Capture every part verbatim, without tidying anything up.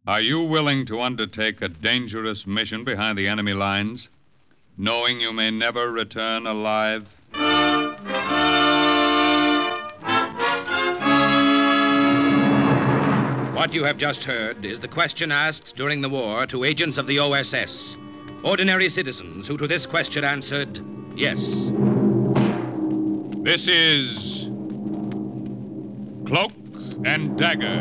Are you willing to undertake a dangerous mission behind the enemy lines, knowing you may never return alive? What you have just heard is the question asked during the war to agents of the O S S. Ordinary citizens who to this question answered, yes. This is Cloak and Dagger.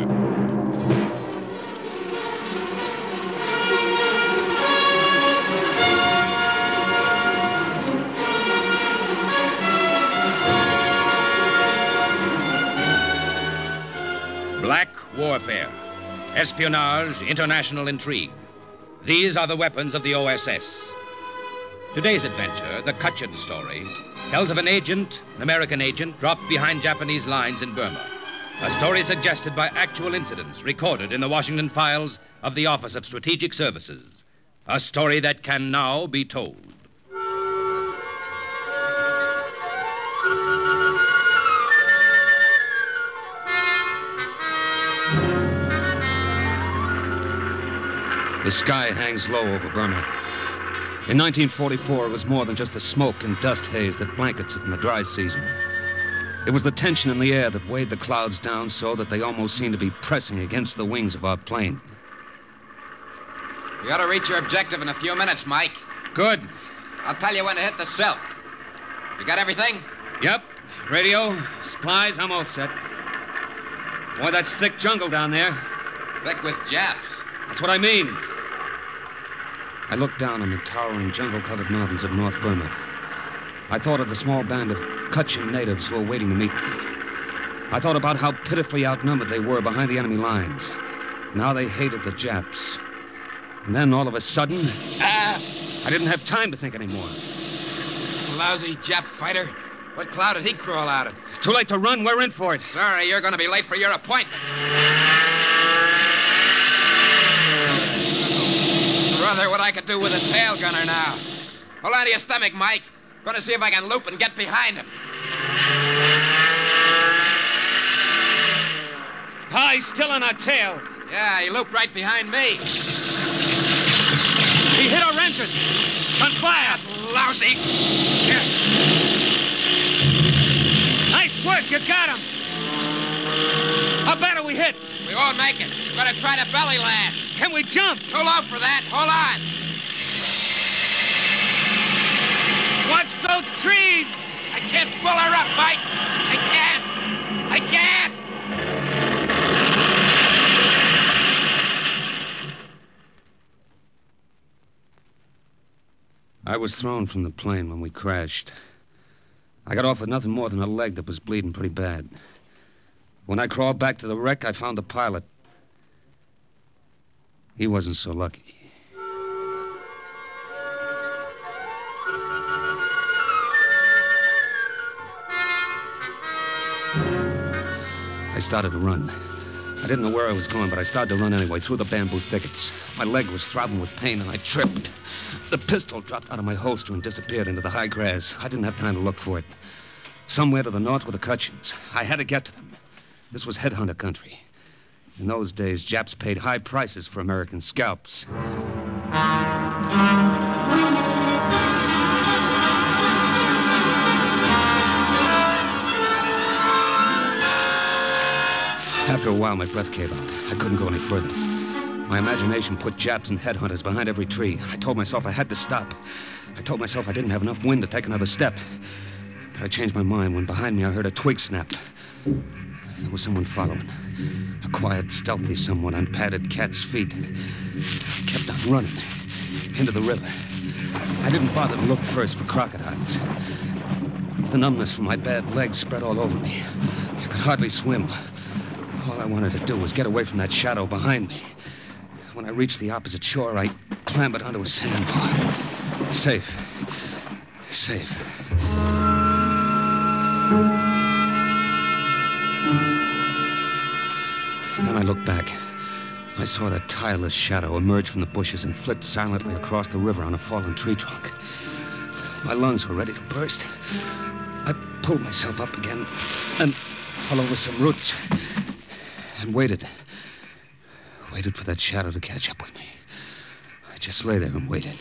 Black warfare, espionage, international intrigue. These are the weapons of the O S S. Today's adventure, the Cutchin story, tells of an agent, an American agent, dropped behind Japanese lines in Burma. A story suggested by actual incidents recorded in the Washington files of the Office of Strategic Services. A story that can now be told. The sky hangs low over Burma. In nineteen forty-four, it was more than just the smoke and dust haze that blankets it in the dry season. It was the tension in the air that weighed the clouds down so that they almost seemed to be pressing against the wings of our plane. You ought to reach your objective in a few minutes, Mike. Good. I'll tell you when to hit the silk. You got everything? Yep. Radio, supplies, I'm all set. Boy, that's thick jungle down there. Thick with Japs. That's what I mean. I looked down on the towering jungle-covered mountains of North Burma. I thought of the small band of Kutchin natives who were waiting to meet me. I thought about how pitifully outnumbered they were behind the enemy lines. Now they hated the Japs. And then, all of a sudden, Ah! I didn't have time to think anymore. Lousy Jap fighter. What cloud did he crawl out of? It's too late to run. We're in for it. Sorry, you're going to be late for your appointment. Brother, what I could do with a tail gunner now. Hold on to your stomach, Mike. Going to see if I can loop and get behind him. Ah, he's still on our tail. Yeah, he looped right behind me. He hit our engine. On fire. Lousy. Here. Nice work. You got him. How bad are we hit? We won't make it. We're going to try to belly land. Can we jump? Too low for that. Hold on. Watch those trees. I can't pull her up, Mike. I can't. I can't. I was thrown from the plane when we crashed. I got off with nothing more than a leg that was bleeding pretty bad. When I crawled back to the wreck, I found the pilot. He wasn't so lucky. I started to run. I didn't know where I was going, but I started to run anyway, through the bamboo thickets. My leg was throbbing with pain, and I tripped. The pistol dropped out of my holster and disappeared into the high grass. I didn't have time to look for it. Somewhere to the north were the Kutchins. I had to get to them. This was headhunter country. In those days, Japs paid high prices for American scalps. After a while, my breath gave out. I couldn't go any further. My imagination put Japs and headhunters behind every tree. I told myself I had to stop. I told myself I didn't have enough wind to take another step. But I changed my mind when behind me I heard a twig snap. There was someone following. A quiet, stealthy someone on padded cat's feet. I kept on running into the river. I didn't bother to look first for crocodiles. The numbness from my bad legs spread all over me. I could hardly swim. All I wanted to do was get away from that shadow behind me. When I reached the opposite shore, I clambered onto a sandbar. Safe. Safe. Then I looked back. I saw that tireless shadow emerge from the bushes and flit silently across the river on a fallen tree trunk. My lungs were ready to burst. I pulled myself up again and fell over some roots and waited. waited for that shadow to catch up with me. I just lay there and waited.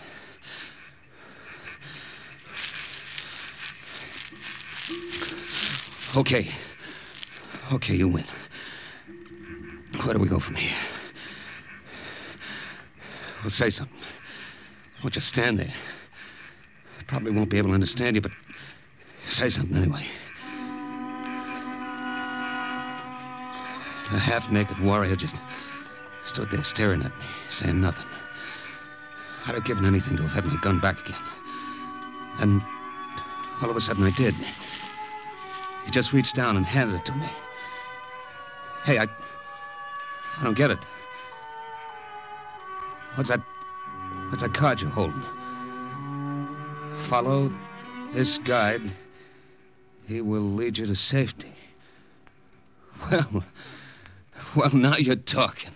Okay. Okay, you win. Where do we go from here? Well, say something. Don't just stand there. I probably won't be able to understand you, but say something anyway. A half-naked warrior just stood there staring at me, saying nothing. I'd have given anything to have had my gun back again. And all of a sudden I did. He just reached down and handed it to me. Hey, I... I don't get it. What's that... What's that card you're holding? Follow this guide. He will lead you to safety. Well... Well, now you're talking.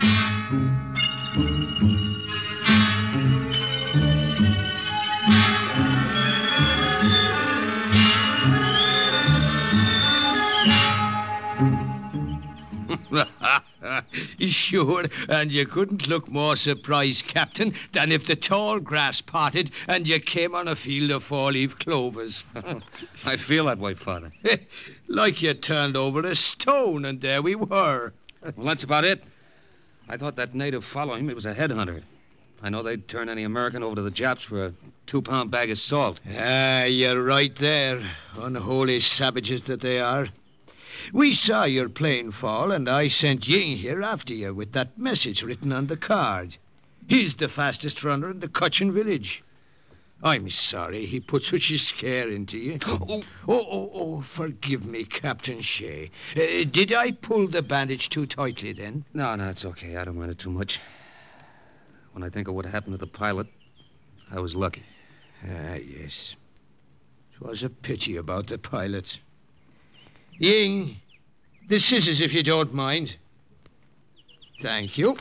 Sure, and you couldn't look more surprised, Captain, than if the tall grass parted and you came on a field of four-leaf clovers. I feel that way, Father. Like you turned over a stone, and there we were. Well, that's about it. I thought that native following me was a headhunter. I know they'd turn any American over to the Japs for a two-pound bag of salt. Ah, you're right there. Unholy savages that they are. We saw your plane fall, and I sent Ying here after you with that message written on the card. He's the fastest runner in the Cochin village. I'm sorry he put such a scare into you. Oh, oh, oh, oh forgive me, Captain Shea. Uh, did I pull the bandage too tightly then? No, no, it's okay. I don't mind it too much. When I think of what happened to the pilot, I was lucky. Ah, yes. It was a pity about the pilot. Ying, the scissors, if you don't mind. Thank you.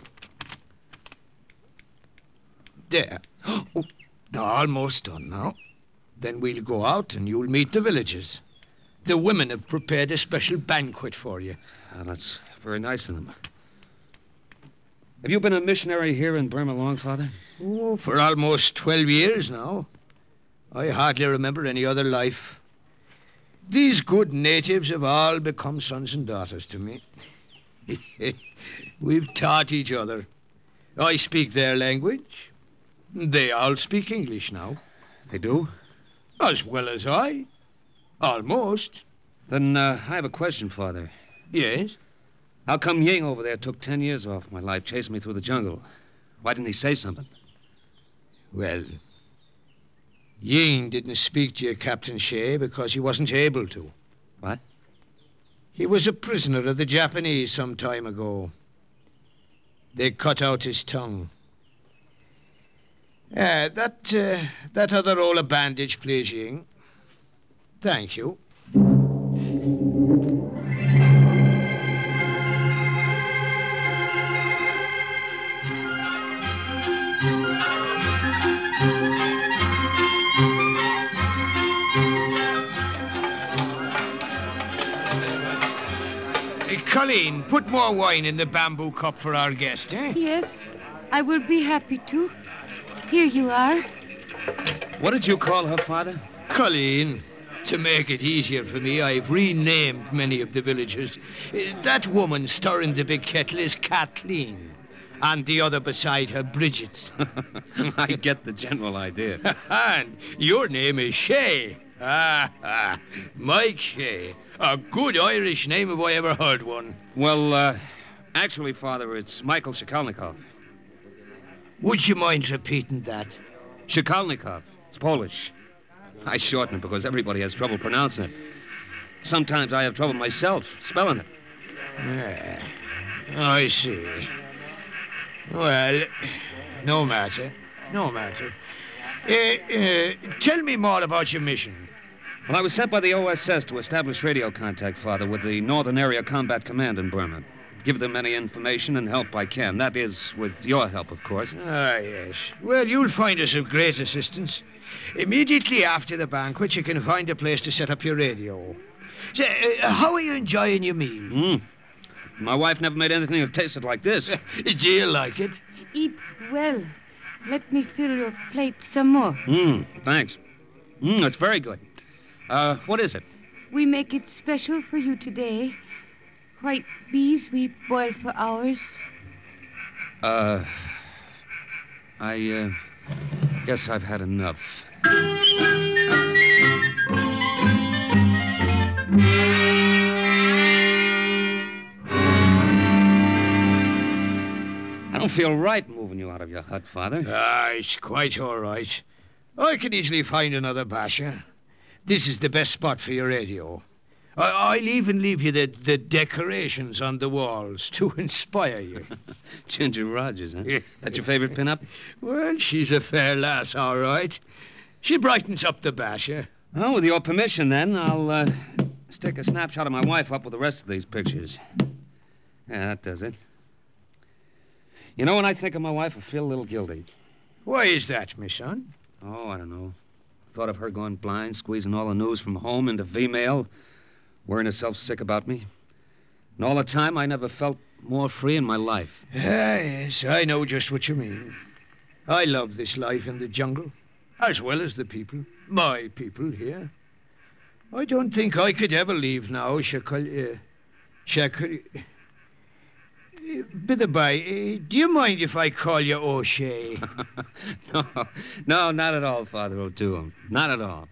There. Oh, almost done now. Then we'll go out and you'll meet the villagers. The women have prepared a special banquet for you. Oh, that's very nice of them. Have you been a missionary here in Burma long, Father? Oh, for almost twelve years now. I hardly remember any other life. These good natives have all become sons and daughters to me. We've taught each other. I speak their language. They all speak English now. They do? As well as I. Almost. Then uh, I have a question, Father. Yes? How come Ying over there took ten years off my life, chasing me through the jungle? Why didn't he say something? Well, Ying didn't speak to you, Captain Shea, because he wasn't able to. What? He was a prisoner of the Japanese some time ago. They cut out his tongue. Uh, that, uh, that other roll of bandage, please, Ying. Thank you. Colleen, put more wine in the bamboo cup for our guest, eh? Yes, I will be happy to. Here you are. What did you call her, Father? Colleen. To make it easier for me, I've renamed many of the villagers. Uh, That woman stirring the big kettle is Kathleen, and the other beside her, Bridget. I get the general idea. And your name is Shea. Ah, ah, Mike Shea. A good Irish name if I ever heard one. Well, uh, actually, Father, it's Michael Shikalnikov. Would you mind repeating that? Shikalnikov. It's Polish. I shorten it because everybody has trouble pronouncing it. Sometimes I have trouble myself spelling it. Yeah, I see. Well, no matter. No matter. Uh, uh, tell me more about your mission. Well, I was sent by the O S S to establish radio contact, Father, with the Northern Area Combat Command in Burma. Give them any information and help I can. That is, with your help, of course. Ah, yes. Well, you'll find us of great assistance. Immediately after the banquet, you can find a place to set up your radio. So, uh, how are you enjoying your meal? Mm. My wife never made anything that tasted like this. Do you like it? Eat well. Let me fill your plate some more. Mmm, thanks. Mmm, it's very good. Uh, what is it? We make it special for you today. White peas we boil for hours. Uh, I, uh, guess I've had enough. I don't feel right moving you out of your hut, Father. Ah, it's quite all right. I can easily find another basher. This is the best spot for your radio. I- I'll even leave you the, the decorations on the walls to inspire you. Ginger Rogers, huh? That's your favorite pin-up? Well, she's a fair lass, all right. She brightens up the basher. Well, with your permission, then, I'll uh, stick a snapshot of my wife up with the rest of these pictures. Yeah, that does it. You know, when I think of my wife, I feel a little guilty. Why is that, my son? Oh, I don't know. Thought of her going blind, squeezing all the news from home into V-mail, worrying herself sick about me. And all the time, I never felt more free in my life. Ah, yes, I know just what you mean. I love this life in the jungle, as well as the people, my people here. I don't think I could ever leave now, Shakal... Uh, Shakal... Uh, by the by, uh, do you mind if I call you O'Shea? no, no, not at all, Father O'Toole. Not at all.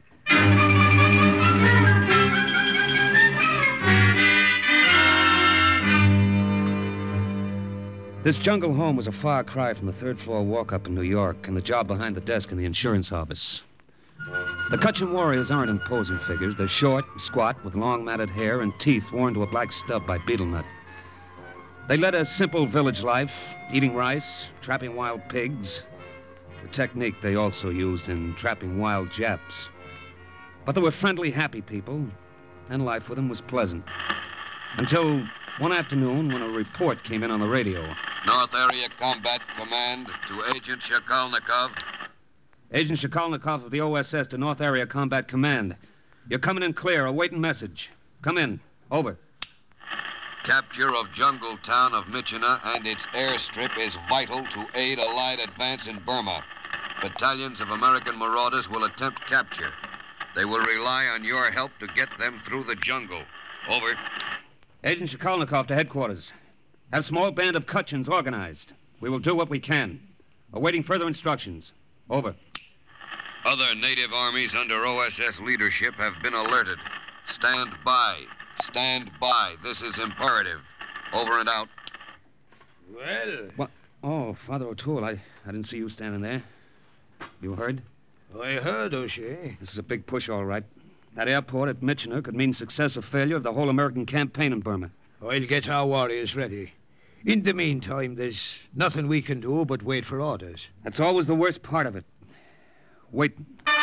This jungle home was a far cry from the third-floor walk-up in New York and the job behind the desk in the insurance office. The Cutchin warriors aren't imposing figures. They're short, squat, with long matted hair and teeth worn to a black stub by betel nut. They led a simple village life, eating rice, trapping wild pigs, the technique they also used in trapping wild Japs. But they were friendly, happy people, and life with them was pleasant. Until one afternoon when a report came in on the radio. North Area Combat Command to Agent Shakalnikov. Agent Shakalnikov of the O S S to North Area Combat Command. You're coming in clear, awaiting message. Come in. Over. Capture of Jungle Town of Michina and its airstrip is vital to aid Allied advance in Burma. Battalions of American marauders will attempt capture. They will rely on your help to get them through the jungle. Over. Agent Shakalnikov to headquarters. Have a small band of Cutchins organized. We will do what we can. Awaiting further instructions. Over. Other native armies under O S S leadership have been alerted. Stand by. Stand by. This is imperative. Over and out. Well, What? Oh, Father O'Toole, I, I didn't see you standing there. You heard? I heard, O'Shea. This is a big push, all right. That airport at Michina could mean success or failure of the whole American campaign in Burma. I'll get our warriors ready. In the meantime, there's nothing we can do but wait for orders. That's always the worst part of it. Wait.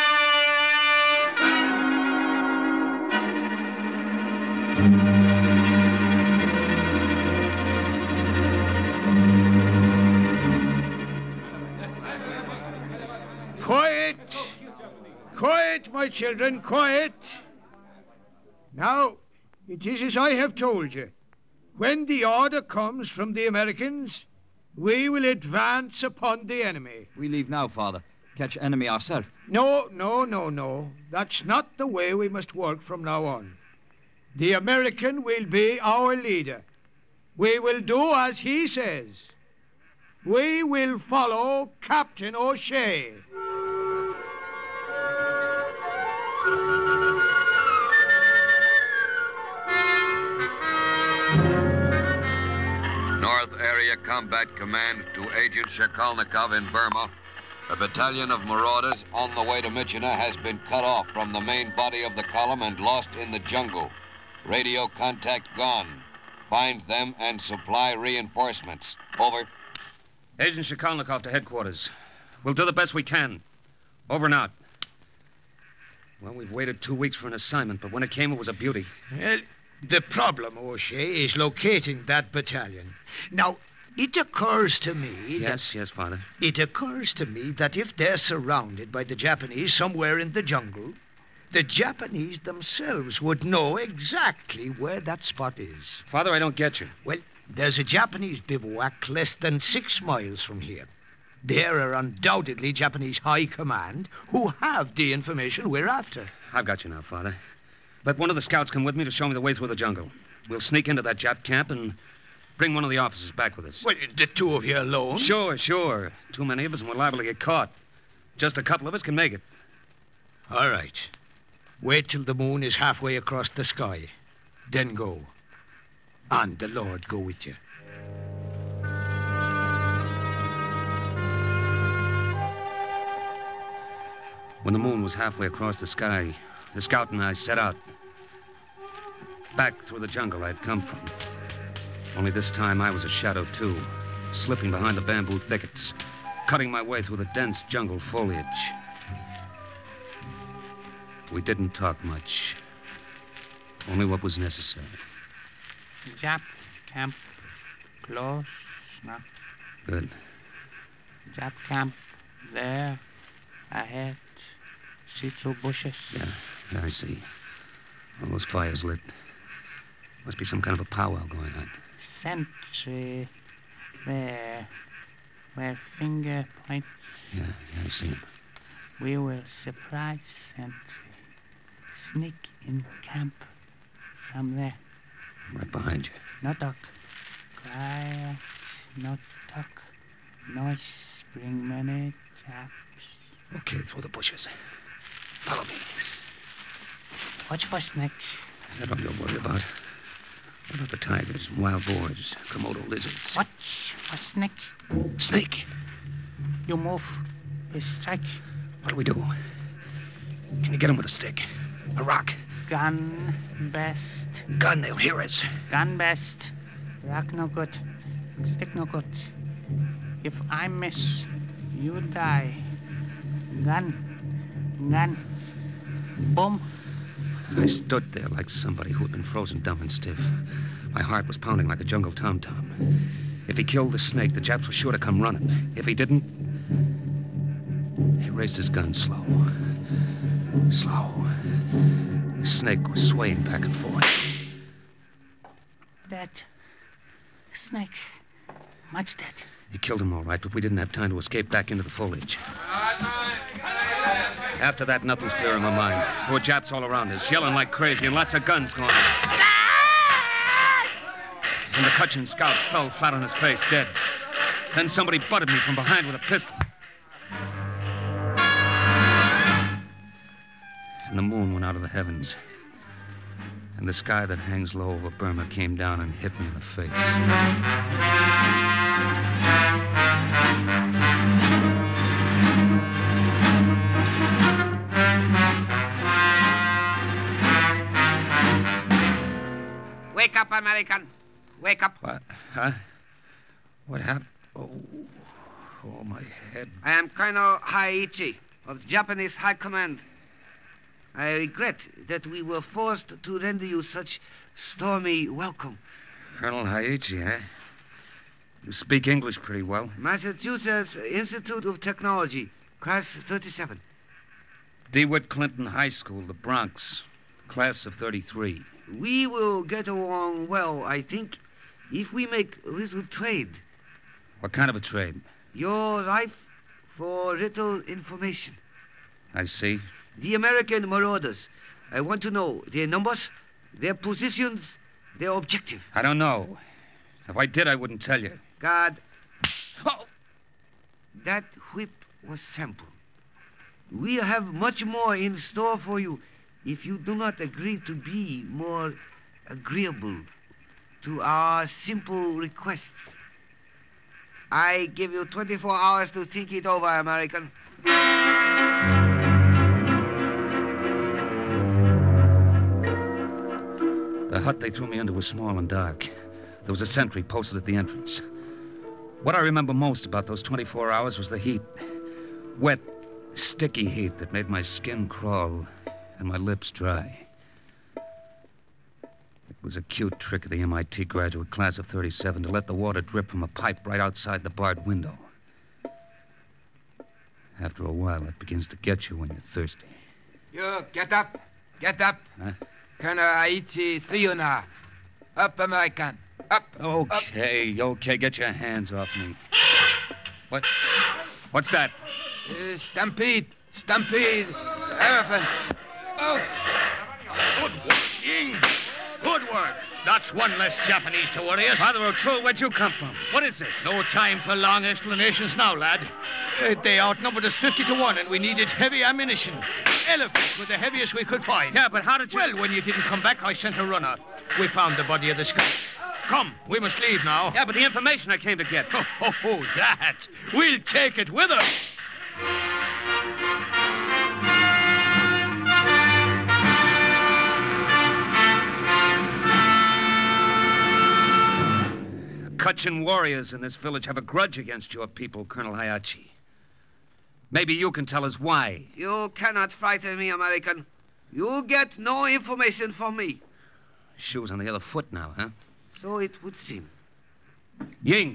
Quiet! Quiet, my children, quiet! Now, it is as I have told you. When the order comes from the Americans, we will advance upon the enemy. We leave now, Father. Catch enemy ourselves. No, no, no, no. That's not the way we must work from now on. The American will be our leader. We will do as he says. We will follow Captain O'Shea. North Area Combat Command to Agent Shakalnikov in Burma. A battalion of marauders on the way to Michina has been cut off from the main body of the column and lost in the jungle. Radio contact gone. Find them and supply reinforcements. Over. Agent Shakalnikov to headquarters. We'll do the best we can. Over and out. Well, we've waited two weeks for an assignment, but when it came, it was a beauty. Well, the problem, O'Shea, is locating that battalion. Now, it occurs to me... Yes, yes, Father. That, it occurs to me that if they're surrounded by the Japanese somewhere in the jungle, the Japanese themselves would know exactly where that spot is. Father, I don't get you. Well, There's a Japanese bivouac less than six miles from here. There are undoubtedly Japanese high command who have the information we're after. I've got you now, Father. Let one of the scouts come with me to show me the way through the jungle. We'll sneak into that Jap camp and bring one of the officers back with us. Well, the two of you alone? Sure, sure. Too many of us and we're liable to get caught. Just a couple of us can make it. All right. Wait till the moon is halfway across the sky. Then go. And the Lord go with you. When the moon was halfway across the sky, the scout and I set out. Back through the jungle I'd come from. Only this time I was a shadow, too. Slipping behind the bamboo thickets. Cutting my way through the dense jungle foliage. We didn't talk much. Only what was necessary. Jap camp close now. Good. Jap camp there ahead. See through bushes. Yeah, yeah, I see. All those fires lit. Must be some kind of a powwow going on. Sentry there where finger points. Yeah, yeah, I see him. We will surprise sentry. Sneak in camp from there. Right behind you. No talk. Quiet. No talk. Noise. Bring many chaps. Okay, through the bushes. Follow me. Watch for snakes. Is that all you're worried about? What about the tigers and wild boars, Komodo lizards? Watch for snakes. Snake. You move. We strike. What do we do? Can you get him with a stick? A rock? Gun best. Gun, they'll hear us. Gun best. Rock no good. Stick no good. If I miss, you die. Gun. Gun. Boom. I stood there like somebody who had been frozen dumb and stiff. My heart was pounding like a jungle tom-tom. If he killed the snake, the Japs were sure to come running. If he didn't... He raised his gun slow. Slow. The snake was swaying back and forth. Dead. Snake. Much dead. He killed him all right, but we didn't have time to escape back into the foliage. After that, nothing's clear in my mind. There were Japs all around us, yelling like crazy, and lots of guns going off. And the Kutchin scout fell flat on his face, dead. Then somebody butted me from behind with a pistol. And the moon went out of the heavens. And the sky that hangs low over Burma came down and hit me in the face. Wake up, American. Wake up. What? Huh? What happened? Oh, oh, my head. I am Colonel Haiichi of the Japanese High Command. I regret that we were forced to render you such stormy welcome. Colonel Haiichi, eh? You speak English pretty well. Massachusetts Institute of Technology, class thirty-seven. DeWitt Clinton High School, the Bronx, class of thirty-three. We will get along well, I think, if we make a little trade. What kind of a trade? Your life for little information. I see. The American marauders. I want to know their numbers, their positions, their objective. I don't know. If I did, I wouldn't tell you. God. Oh! That whip was sample. We have much more in store for you if you do not agree to be more agreeable to our simple requests. I give you twenty-four hours to think it over, American. The hut they threw me into was small and dark. There was a sentry posted at the entrance. What I remember most about those twenty-four hours was the heat. Wet, sticky heat that made my skin crawl and my lips dry. It was a cute trick of the M I T graduate class of thirty-seven to let the water drip from a pipe right outside the barred window. After a while, it begins to get you when you're thirsty. You get up. Get up. Huh? Colonel Aichi, see you now. Up, American. Up. Okay, okay, get your hands off me. What? What's that? Uh, stampede. Stampede. Elephants. Oh. Good work, Ying. Good work. That's one less Japanese to worry us. Father O'Toole, where'd you come from? What is this? No time for long explanations now, lad. Uh, they outnumbered us fifty to one, and we needed heavy ammunition. Elephants were the heaviest we could find. Yeah, but how did you... Well, when you didn't come back, I sent a runner. We found the body of the scout. Come, we must leave now. Yeah, but the information I came to get. Oh, oh, oh, that. We'll take it with us. Kutchin warriors in this village have a grudge against your people, Colonel Hayachi. Maybe you can tell us why. You cannot frighten me, American. You get no information from me. Shoes on the other foot now, huh? So it would seem. Ying.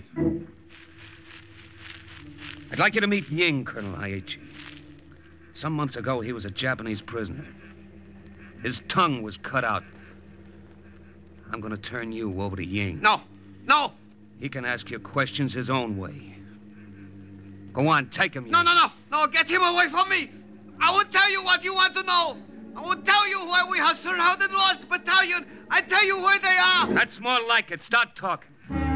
I'd like you to meet Ying, Colonel Hayachi. Some months ago, he was a Japanese prisoner. His tongue was cut out. I'm going to turn you over to Ying. No, no. He can ask you questions his own way. Go on, take him, Ying. No, no, no. No, get him away from me. I will tell you what you want to know. I will tell you why we have surrounded Lost Battalion. I tell you where they are. That's more like it. Start talking.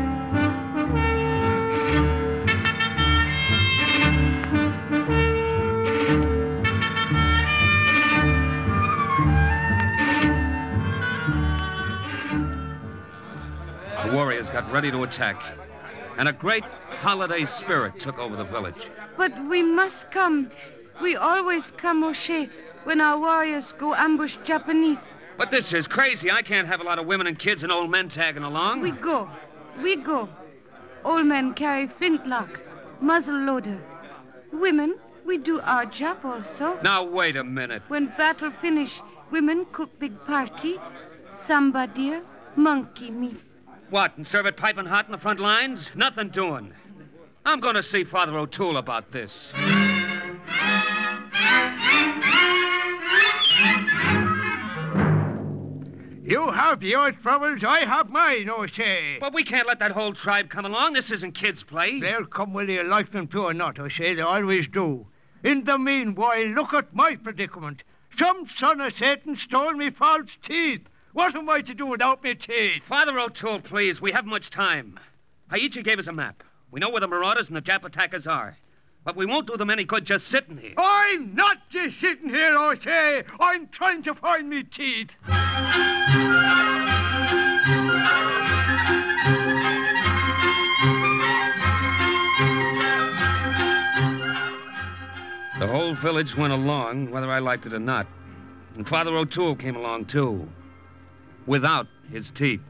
The warriors got ready to attack, and a great holiday spirit took over the village. But we must come. We always come, O'Shea, when our warriors go ambush Japanese. But this is crazy. I can't have a lot of women and kids and old men tagging along. We go. We go. Old men carry flintlock, muzzle loader. Women, we do our job also. Now, wait a minute. When battle finish, women cook big party, samba deer, monkey meat. What, and serve it piping hot in the front lines? Nothing doing. I'm going to see Father O'Toole about this. You have your troubles, I have mine, O'Shea. But we can't let that whole tribe come along. This isn't kids' play. They'll come whether you like them to or not, O'Shea. They always do. In the meanwhile, look at my predicament. Some son of Satan stole me false teeth. What am I to do without me teeth? Father O'Toole, please. We haven't much time. Haiichi gave us a map. We know where the marauders and the Jap attackers are. But we won't do them any good just sitting here. I'm not just sitting here, O'Shea. I'm trying to find me teeth. The whole village went along, whether I liked it or not. And Father O'Toole came along, too. Without his teeth.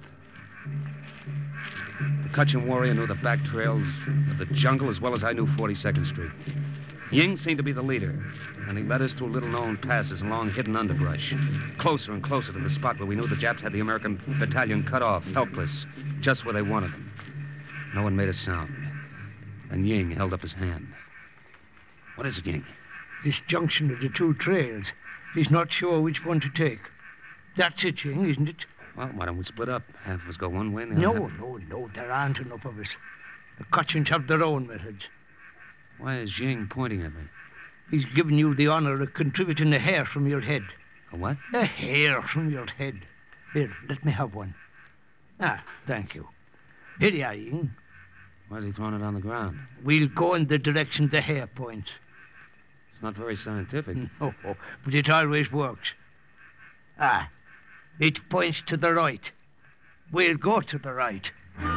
The Kutchin warrior knew the back trails of the jungle as well as I knew forty-second Street. Ying seemed to be the leader, and he led us through little-known passes and long hidden underbrush, closer and closer to the spot where we knew the Japs had the American battalion cut off, helpless, just where they wanted them. No one made a sound, and Ying held up his hand. What is it, Ying? This junction of the two trails. He's not sure which one to take. That's it, Ying, isn't it? Well, why don't we split up? Half of us go one way and the No, other. no, no. There aren't enough of us. The Kutchins have their own methods. Why is Ying pointing at me? He's given you the honor of contributing a hair from your head. A what? A hair from your head. Here, let me have one. Ah, thank you. Here you are, Ying. Why is he throwing it on the ground? We'll go in the direction the hair points. It's not very scientific. Oh, oh, but it always works. Ah, it points to the right. We'll go to the right.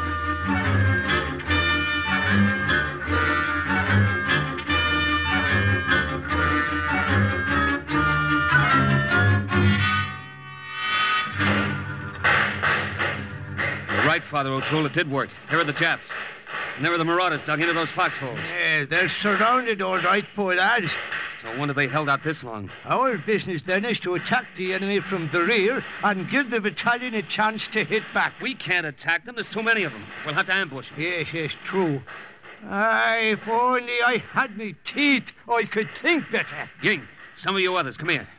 You're right, Father O'Toole. It did work. Here are the Japs. And there are the marauders dug into those foxholes. Yeah, they're surrounded, all right, poor lads. So I wonder they held out this long. Our business, then, is to attack the enemy from the rear and give the battalion a chance to hit back. We can't attack them. There's too many of them. We'll have to ambush them. Yes, yes, true. Aye, if only I had me teeth, I could think better. Ying, some of you others, come here.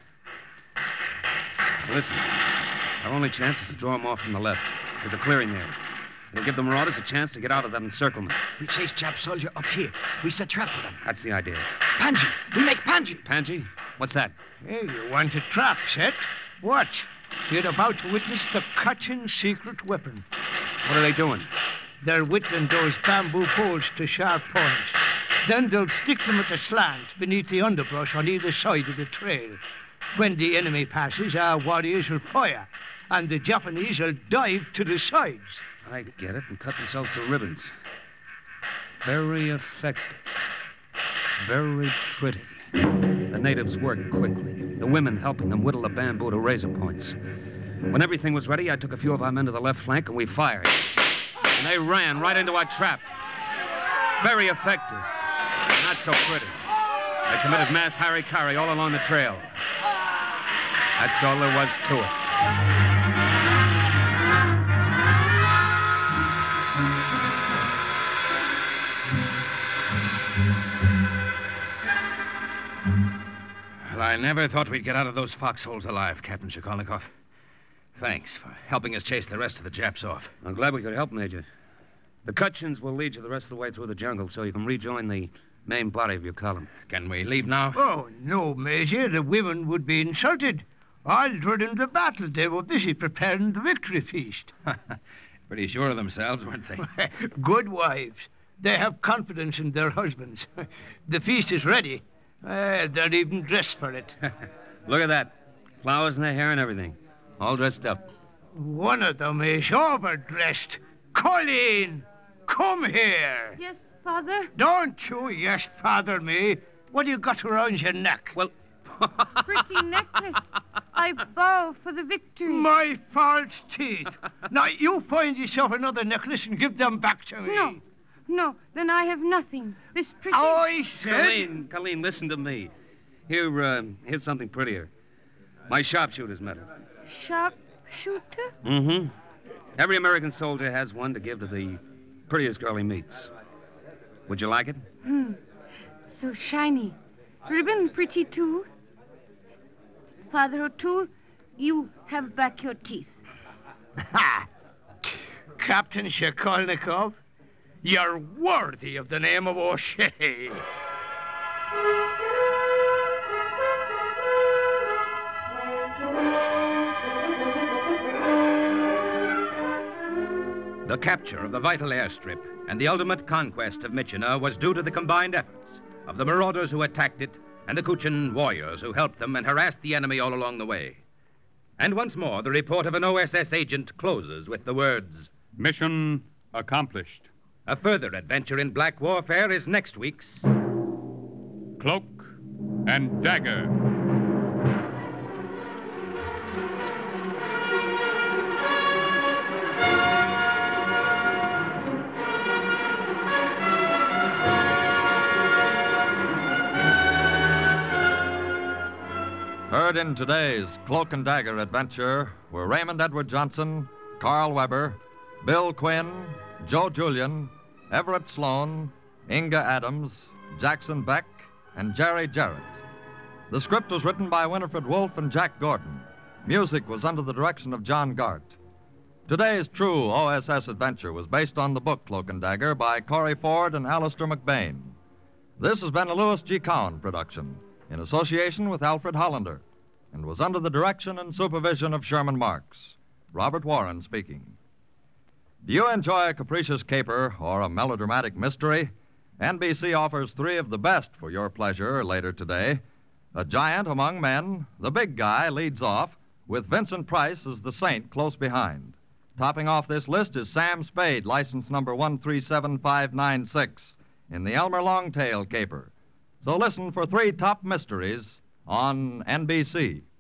Listen, our only chance is to draw them off from the left. There's a clearing there. It'll give the Marauders a chance to get out of that encirclement. We chase Jap soldier up here. We set trap for them. That's the idea. Panji! We make Panji! Panji? What's that? Hey, you want a trap set? Watch. You're about to witness the Kachin secret weapon. What are they doing? They're whittling those bamboo poles to sharp points. Then they'll stick them at a slant beneath the underbrush on either side of the trail. When the enemy passes, our warriors will fire, and the Japanese will dive to the sides. I get it, and cut themselves to ribbons. Very effective. Very pretty. The natives worked quickly, the women helping them whittle the bamboo to razor points. When everything was ready, I took a few of our men to the left flank, and we fired. And they ran right into our trap. Very effective. Not so pretty. They committed mass harikari all along the trail. That's all there was to it. Well, I never thought we'd get out of those foxholes alive, Captain Shakolnikov. Thanks for helping us chase the rest of the Japs off. I'm glad we could help, Major. The Kutchins will lead you the rest of the way through the jungle so you can rejoin the main body of your column. Can we leave now? Oh, no, Major. The women would be insulted. All during the battle, they were busy preparing the victory feast. Pretty sure of themselves, weren't they? Good wives. They have confidence in their husbands. The feast is ready. Uh, they're even dressed for it. Look at that. Flowers in their hair and everything. All dressed up. One of them is overdressed. Colleen, come here. Yes, Father? Don't you yes, Father me. What do you got around your neck? Well, pretty necklace. I bow for the victory. My false teeth. Now, you find yourself another necklace and give them back to me. No, no, then I have nothing. This pretty... Oh, I said... Colleen, Colleen, listen to me. Here, uh, here's something prettier. My sharpshooter's medal. Sharpshooter? Mm-hmm. Every American soldier has one to give to the prettiest girl he meets. Would you like it? Hmm. So shiny. Ribbon pretty, too. Father O'Toole, you have back your teeth. Ha! Captain Shakolnikov, you're worthy of the name of O'Shea. The capture of the vital airstrip and the ultimate conquest of Myitkyina was due to the combined efforts of the marauders who attacked it and the Kutchin warriors who helped them and harassed the enemy all along the way. And once more, the report of an O S S agent closes with the words, Mission accomplished. A further adventure in black warfare is next week's Cloak and Dagger. Heard in today's Cloak and Dagger adventure were Raymond Edward Johnson, Carl Weber, Bill Quinn, Joe Julian, Everett Sloan, Inga Adams, Jackson Beck, and Jerry Jarrett. The script was written by Winifred Wolfe and Jack Gordon. Music was under the direction of John Gart. Today's true O S S adventure was based on the book Cloak and Dagger by Corey Ford and Alistair McBain. This has been a Louis G. Cowan production in association with Alfred Hollander, and was under the direction and supervision of Sherman Marks. Robert Warren speaking. Do you enjoy a capricious caper or a melodramatic mystery? N B C offers three of the best for your pleasure later today. A giant among men, the big guy leads off, with Vincent Price as the saint close behind. Topping off this list is Sam Spade, license number one three seven five nine six, in the Elmer Longtail caper. So listen for three top mysteries on N B C.